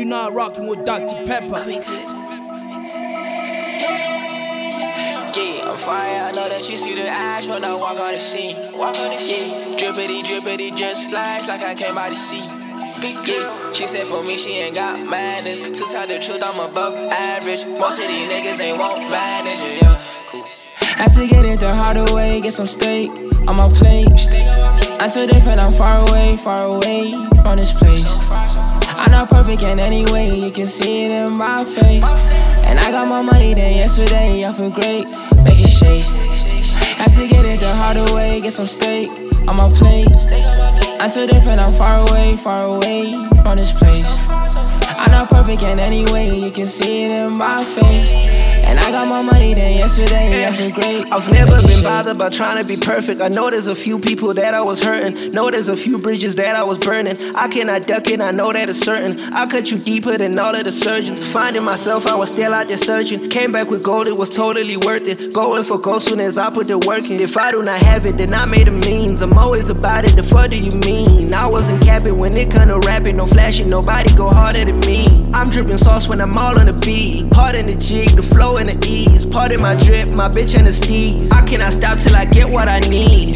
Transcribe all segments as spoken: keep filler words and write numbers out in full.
not rocking with Doctor Pepper. Yeah, I'm fire, I know that you see the ash when I walk on the scene. Walk on the scene. Drippity, drippity, just splash like I came by the sea. Big yeah, she said for me she ain't got manners. To tell the truth, I'm above average. Most of these niggas ain't want manager, yeah, cool. Had to get it the harder way, get some steak on my plate. I'm too different, I'm far away, far away from this place. I'm not perfect in any way, you can see it in my face. And I got more money than yesterday, I feel great, make it shake. Had to get it the harder way, get some steak on my plate. I'm too different, I'm far away, far away from this place. I'm not perfect in any way, you can see it in my face. And I got more money than yesterday, I feel great. I've never been bothered by trying to be perfect. I know there's a few people that I was hurting. Know there's a few bridges that I was burning. I cannot duck it, I know that it's certain. I cut you deeper than all of the surgeons. Finding myself, I was still out there searching. Came back with gold, it was totally worth it. Going for gold soon as I put the work in. If I do not have it, then I made a means. I'm always about it, the fuck do you mean? I wasn't capping when it come to rapping. No flashing, nobody go harder than me. I'm dripping sauce when I'm all on the beat. Part in the jig, the flow and the ease. Part in my drip, my bitch and the steez. I cannot stop till I get what I need.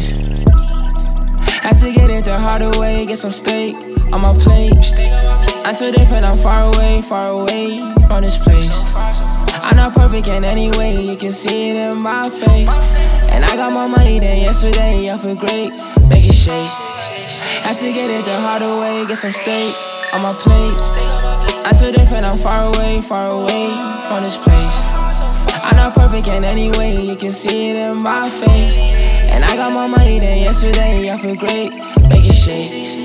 Had to get it the harder way, get some steak on my plate. I'm too different, I'm far away, far away from this place. I'm not perfect in any way, you can see it in my face. And I got more money than yesterday, I feel great, make it shake. Had to get it the harder way, get some steak on my plate. I'm too different, I'm far away, far away from this place. I'm not perfect in any way, you can see it in my face. And I got more money than yesterday, I feel great, make it shake.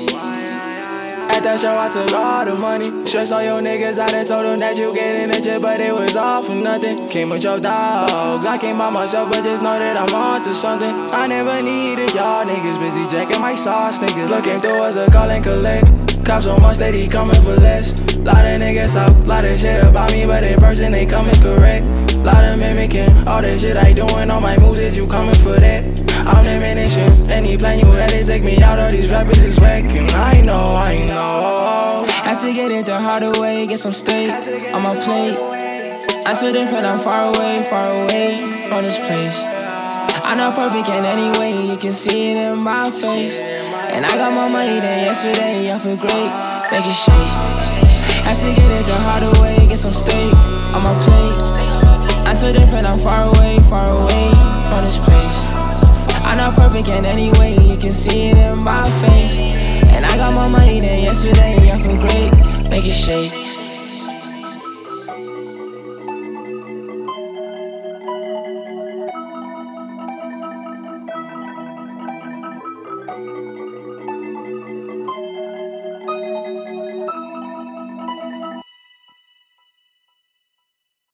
At that show, I took all the money. Stress on your niggas, I done told them that you getting the chip, but it was all for nothing. Came with your dogs, I came by myself, but just know that I'm on to something. I never needed y'all niggas, busy checking my sauce, niggas. Looking through us a call and collect. Cops so much that he coming for less. Lot of niggas talk, lot of shit about me, but in person they coming correct. Lot of mimicking, all that shit I doing, all my moves is you coming for that. I'm diminishing, any plan you had to take me out of these rappers is wrecking. I know, I know. Had to get it the harder way, get some steak on my plate. I'm too different, I'm far away, far away from this place. I'm not perfect in any way, you can see it in my face. And I got more money than yesterday, I feel great, make it shake. Had to get it the harder way, get some steak on my plate. I'm too different, I'm far away, far away from this place. I'm not perfect in any way, you can see it in my face. And I got more money than yesterday, I feel great, make it shake.